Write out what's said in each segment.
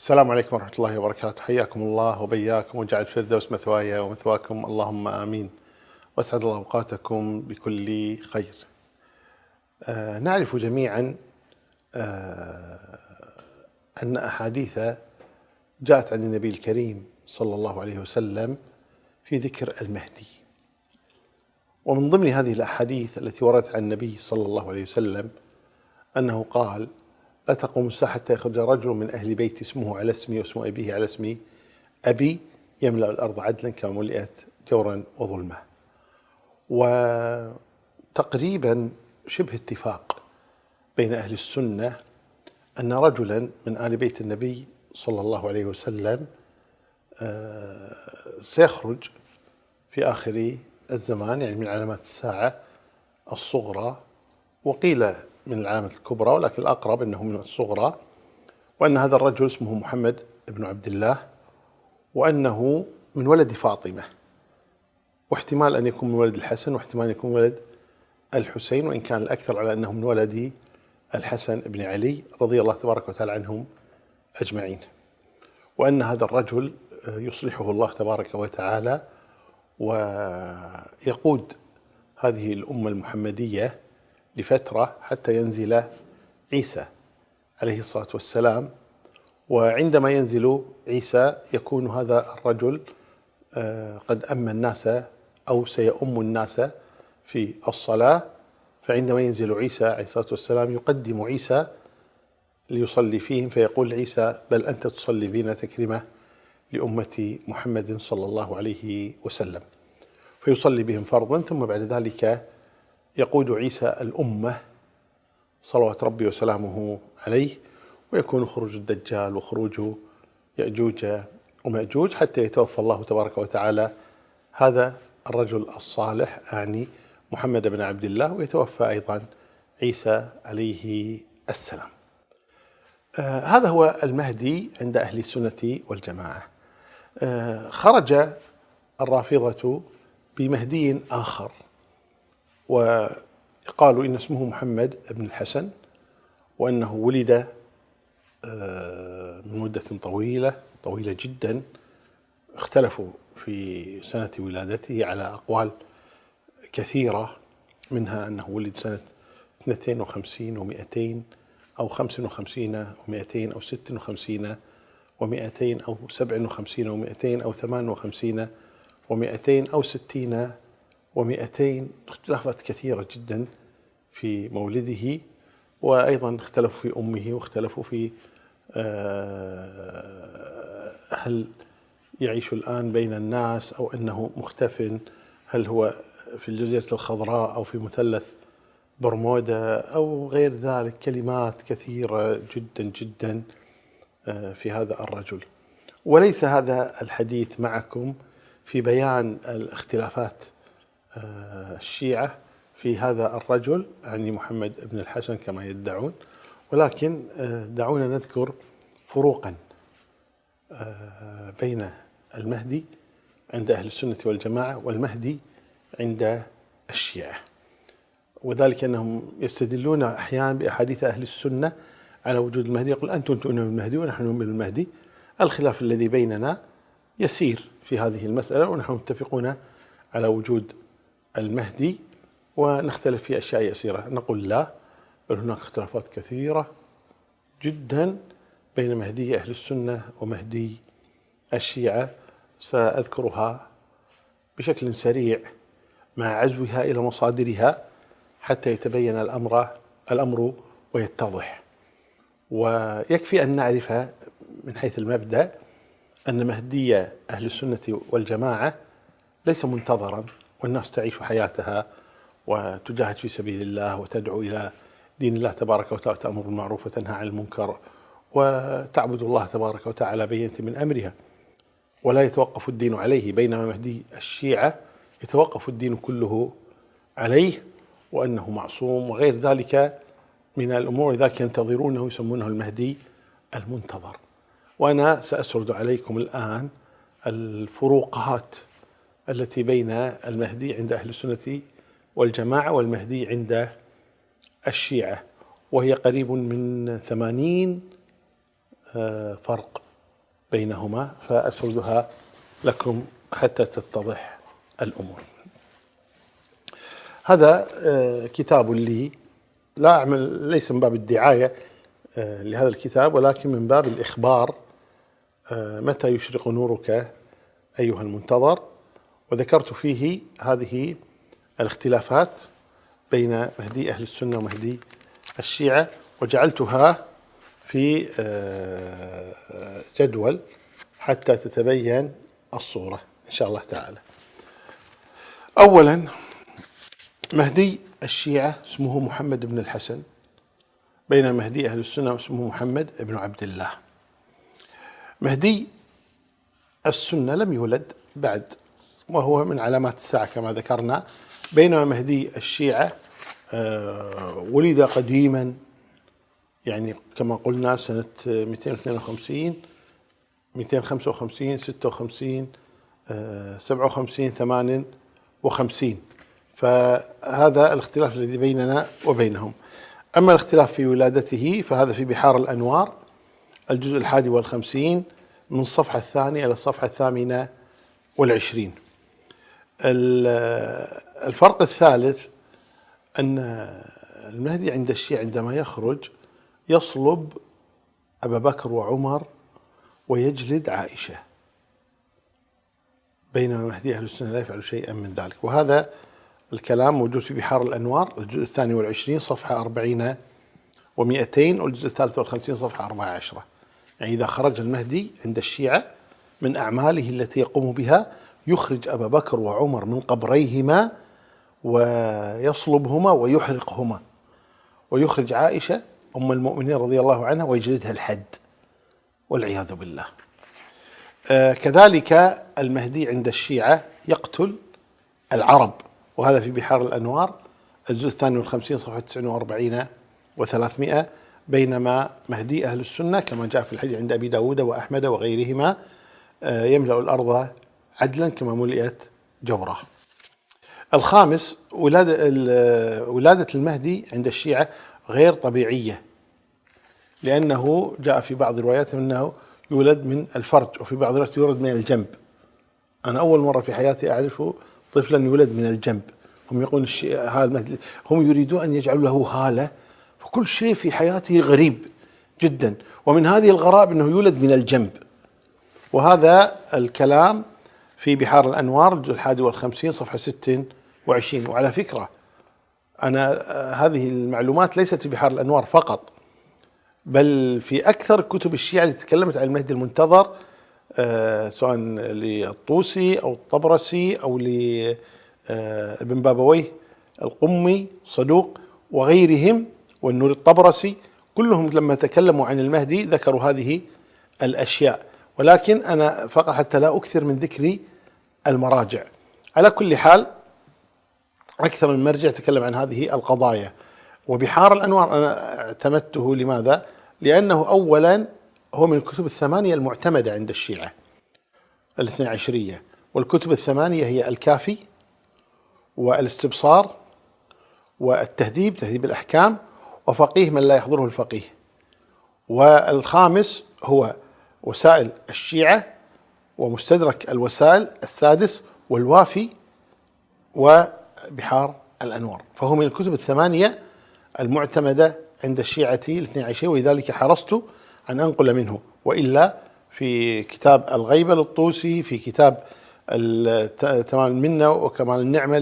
السلام عليكم ورحمة الله وبركاته. حياكم الله وبياكم وجعل الفردوس مثواي ومثواكم، اللهم آمين، واسعد الله أوقاتكم بكل خير. نعرف جميعا أن أحاديث جاءت عن النبي الكريم صلى الله عليه وسلم في ذكر المهدي، ومن ضمن هذه الأحاديث التي وردت عن النبي صلى الله عليه وسلم أنه قال: لا تقوم الساعة حتى يخرج رجل من أهل بيتي اسمه على اسمي واسم أبيه على اسم أبي يملأ الأرض عدلا كما ملئت جورا وظلما. وتقريبا شبه اتفاق بين أهل السنة أن رجلا من آل بيت النبي صلى الله عليه وسلم سيخرج في آخر الزمان، يعني من علامات الساعة الصغرى، وقيل من العلامة الكبرى، ولكن الأقرب أنه من الصغرى، وأن هذا الرجل اسمه محمد بن عبد الله، وأنه من ولد فاطمة، واحتمال أن يكون من ولد الحسن، واحتمال أن يكون من ولد الحسين، وإن كان الأكثر على أنه من ولد الحسن بن علي رضي الله تبارك وتعالى عنهم أجمعين. وأن هذا الرجل يصلحه الله تبارك وتعالى ويقود هذه الأمة المحمدية لفترة حتى ينزل عيسى عليه الصلاة والسلام. وعندما ينزل عيسى يكون هذا الرجل قد أما الناس أو سيؤم الناس في الصلاة، فعندما ينزل عيسى عليه الصلاة والسلام يقدم عيسى ليصلي فيهم، فيقول عيسى: بل أنت تصلي بنا تكرمة لأمة محمد صلى الله عليه وسلم، فيصلي بهم فرضا، ثم بعد ذلك يقود عيسى الأمة صلوات ربي وسلامه عليه، ويكون خروج الدجال وخروج يأجوج ومأجوج حتى يتوفى الله تبارك وتعالى هذا الرجل الصالح، يعني محمد بن عبد الله، ويتوفى أيضا عيسى عليه السلام. هذا هو المهدي عند أهل السنة والجماعة. خرج الرافضة بمهدي آخر، وقالوا إن اسمه محمد بن الحسن، وأنه ولد من مدة طويلة جدا. اختلفوا في سنة ولادته على أقوال كثيرة، منها أنه ولد سنة 52 و200 أو 55 و200 أو 56 و200 أو 57 و200 أو 58 و200 أو 60 و200. اختلافات كثيرة جدا في مولده، وأيضا اختلفوا في أمه، واختلفوا في هل يعيش الآن بين الناس أو أنه مختفٍ، هل هو في الجزيرة الخضراء أو في مثلث برمودا أو غير ذلك. كلمات كثيرة جدا جدا في هذا الرجل. وليس هذا الحديث معكم في بيان الاختلافات الشيعة في هذا الرجل، يعني محمد بن الحسن كما يدعون، ولكن دعونا نذكر فروقا بين المهدي عند أهل السنة والجماعة والمهدي عند الشيعة، وذلك أنهم يستدلون أحيانا بأحاديث أهل السنة على وجود المهدي. يقول: أنتم تؤمنون بالمهدي ونحن نؤمن بالمهدي، الخلاف الذي بيننا يسير في هذه المسألة، ونحن متفقون على وجود المهدي، ونختلف في أشياء يسيرة. نقول: لا، بل هناك اختلافات كثيرة جدا بين مهدي أهل السنة ومهدي الشيعة، سأذكرها بشكل سريع مع عزوها إلى مصادرها حتى يتبين الأمر ويتضح. ويكفي أن نعرف من حيث المبدأ أن مهدي أهل السنة والجماعة ليس منتظرا، والناس تعيش حياتها وتجاهد في سبيل الله وتدعو إلى دين الله تبارك وتعالى، تأمر بالمعروف وتنهى عن المنكر وتعبد الله تبارك وتعالى بينة من أمرها، ولا يتوقف الدين عليه. بينما مهدي الشيعة يتوقف الدين كله عليه، وأنه معصوم وغير ذلك من الأمور، ذاك ينتظرونه يسمونه المهدي المنتظر. وأنا سأسرد عليكم الآن الفروقات التي بين المهدي عند أهل السنة والجماعة والمهدي عند الشيعة، وهي قريب من 80 فرق بينهما، فأسردها لكم حتى تتضح الأمور. هذا كتاب لي، لا أعمل ليس من باب الدعاية لهذا الكتاب، ولكن من باب الإخبار متى يشرق نورك أيها المنتظر. وذكرت فيه هذه الاختلافات بين مهدي أهل السنة ومهدي الشيعة، وجعلتها في جدول حتى تتبين الصورة إن شاء الله تعالى. أولا، مهدي الشيعة اسمه محمد بن الحسن، بين مهدي أهل السنة اسمه محمد بن عبد الله. مهدي السنة لم يولد بعد، وهو من علامات الساعة كما ذكرنا، بينما مهدي الشيعة ولد قديما، يعني كما قلنا سنة 252 255 56 57 58. فهذا الاختلاف الذي بيننا وبينهم. أما الاختلاف في ولادته فهذا في بحار الأنوار الجزء 51 من الصفحة 2 إلى الصفحة 28. الفرق الثالث أن المهدي عند الشيعة عندما يخرج يصلب أبا بكر وعمر ويجلد عائشة، بينما مهدي أهل السنة لا يفعل شيئا من ذلك. وهذا الكلام موجود في بحار الأنوار الجزء 22 صفحة 40 و200، والجزء 53 صفحة 14. يعني إذا خرج المهدي عند الشيعة من أعماله التي يقوم بها يخرج أبا بكر وعمر من قبريهما ويصلبهما ويحرقهما، ويخرج عائشة أم المؤمنين رضي الله عنها ويجلدها الحد والعياذ بالله. كذلك المهدي عند الشيعة يقتل العرب، وهذا في بحار الأنوار الجزء 52 صفحة 49 و300، بينما مهدي أهل السنة كما جاء في الحديث عند أبي داود وأحمد وغيرهما يملأ الأرض عدلا كما ملئت جورا. الخامس، ولادة المهدي عند الشيعة غير طبيعية، لأنه جاء في بعض الروايات أنه يولد من الفرج، وفي بعض الروايات يولد من الجنب. أنا أول مرة في حياتي أعرف طفلا يولد من الجنب. هم يقولون هذا المهدي، هم يريدون أن يجعلوا له هالة، فكل شيء في حياته غريب جدا، ومن هذه الغرائب أنه يولد من الجنب. وهذا الكلام في بحار الأنوار الجزء 51 صفحة 26. وعلى فكرة أنا هذه المعلومات ليست في بحار الأنوار فقط، بل في أكثر كتب الشيعة التي تكلمت عن المهدي المنتظر، سواء للطوسي أو الطبرسي أو لابن بابويه القمي صدوق وغيرهم والنور الطبرسي، كلهم لما تكلموا عن المهدي ذكروا هذه الأشياء. ولكن أنا فقط حتى لا أكثر من ذكر المراجع. على كل حال أكثر من مرجع تكلم عن هذه القضايا. وبحار الأنوار أنا اعتمدته لماذا؟ لأنه أولا هو من الكتب 8 المعتمدة عند الشيعة 12، والكتب 8 هي الكافي والاستبصار والتهذيب تهذيب الأحكام وفقيه من لا يحضره الفقيه. والخامس هو وسائل الشيعة ومستدرك الوسائل السادس والوافي وبحار الأنوار. فهو من الكتب 8 المعتمدة عند الشيعة 12، ولذلك حرصت أن أنقل منه. وإلا في كتاب الغيبة للطوسي، في كتاب تمام المنة وكمال النعمة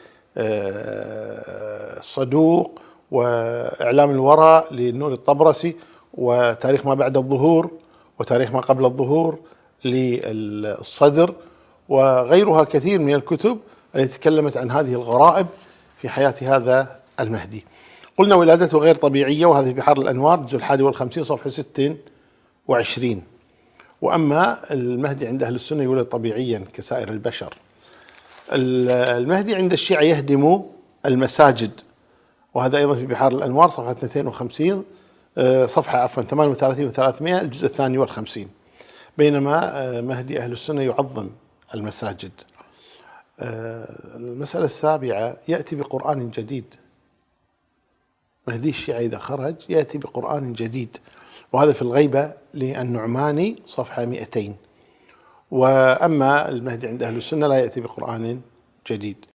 للصدوق، وإعلام الوراء للنور الطبرسي، وتاريخ ما بعد الظهور، وتاريخ ما قبل الظهور للصدر، وغيرها كثير من الكتب التي تكلمت عن هذه الغرائب في حياة هذا المهدي. قلنا ولادته غير طبيعية، وهذا في بحار الأنوار الجزء 51 صفحة 26. وأما المهدي عند أهل السنة يولد طبيعيا كسائر البشر. المهدي عند الشيعة يهدم المساجد، وهذا أيضا في بحار الأنوار صفحة 250 صفحة 38 و300 الجزء 52، بينما مهدي أهل السنة يعظم المساجد. المسألة السابعة، يأتي بقرآن جديد. مهدي الشيعة إذا خرج يأتي بقرآن جديد، وهذا في الغيبة للنعماني صفحة 200. وأما المهدي عند أهل السنة لا يأتي بقرآن جديد.